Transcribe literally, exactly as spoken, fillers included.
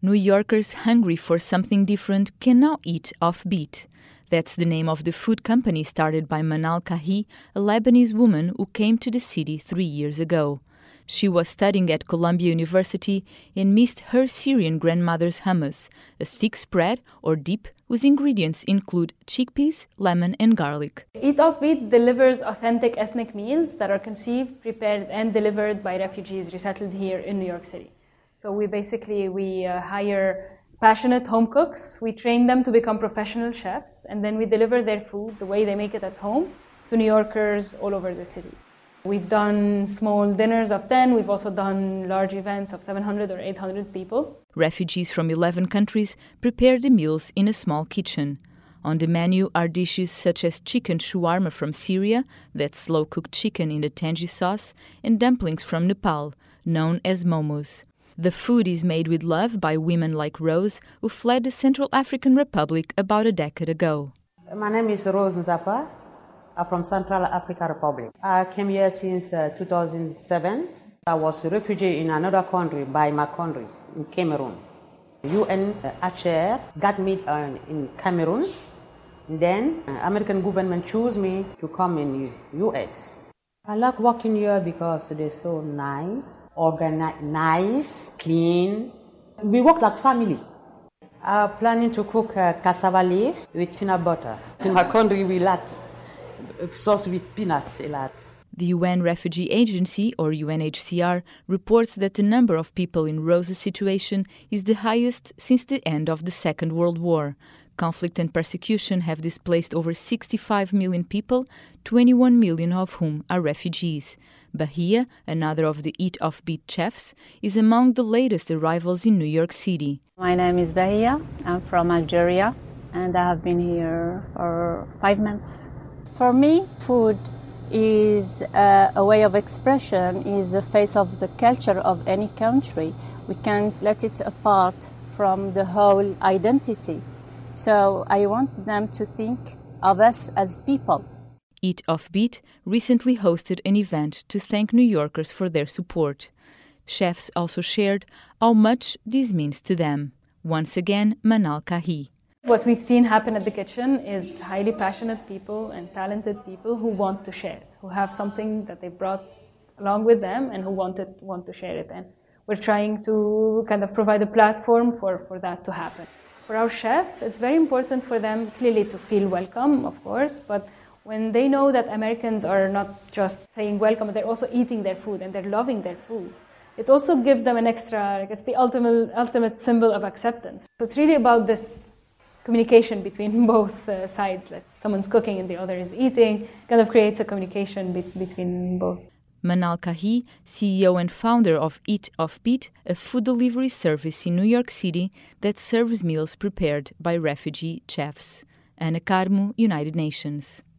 New Yorkers hungry for something different can now eat off-beat. That's the name of the food company started by Manal Kahi, a Lebanese woman who came to the city three years ago. She was studying at Columbia University and missed her Syrian grandmother's hummus, a thick spread or dip whose ingredients include chickpeas, lemon and garlic. Eat Off Beat delivers authentic ethnic meals that are conceived, prepared and delivered by refugees resettled here in New York City. So we basically, we uh, hire passionate home cooks, we train them to become professional chefs, and then we deliver their food the way they make it at home to New Yorkers all over the city. We've done small dinners of ten, we've also done large events of seven hundred or eight hundred people. Refugees from eleven countries prepare the meals in a small kitchen. On the menu are dishes such as chicken shawarma from Syria, that's slow-cooked chicken in a tangy sauce, and dumplings from Nepal, known as momos. The food is made with love by women like Rose, who fled the Central African Republic about a decade ago. My name is Rose Nzapa. I'm from Central African Republic. I came here since uh, two thousand seven. I was a refugee in another country, by my country, in Cameroon. U N H C R got me uh, in Cameroon. Then uh, American government chose me to come in U S. I like working here because they're so nice, organized, nice, clean. We work like family. I'm planning to cook uh, cassava leaf with peanut butter. In my country, we like sauce with peanuts a lot. The U N Refugee Agency, or U N H C R, reports that the number of people in Rose's situation is the highest since the end of the Second World War. Conflict and persecution have displaced over sixty-five million people, twenty-one million of whom are refugees. Bahia, another of the Eat Off Beat chefs, is among the latest arrivals in New York City. My name is Bahia. I'm from Algeria, and I have been here for five months. For me, food is uh, a way of expression, is a face of the culture of any country. We can't let it apart from the whole identity. So I want them to think of us as people. Eat Off Beat recently hosted an event to thank New Yorkers for their support. Chefs also shared how much this means to them. Once again, Manal Kahi. What we've seen happen at the kitchen is highly passionate people and talented people who want to share, who have something that they've brought along with them and who want, it, want to share it. And we're trying to kind of provide a platform for, for that to happen. For our chefs, it's very important for them clearly to feel welcome, of course, but when they know that Americans are not just saying welcome, but they're also eating their food and they're loving their food, it also gives them an extra, like it's the ultimate, ultimate symbol of acceptance. So it's really about this communication between both uh, sides. Like someone's cooking and the other is eating, kind of creates a communication be- between both. Manal Kahi, C E O and founder of Eat Off Beat, a food delivery service in New York City that serves meals prepared by refugee chefs. Ana Carmo, United Nations.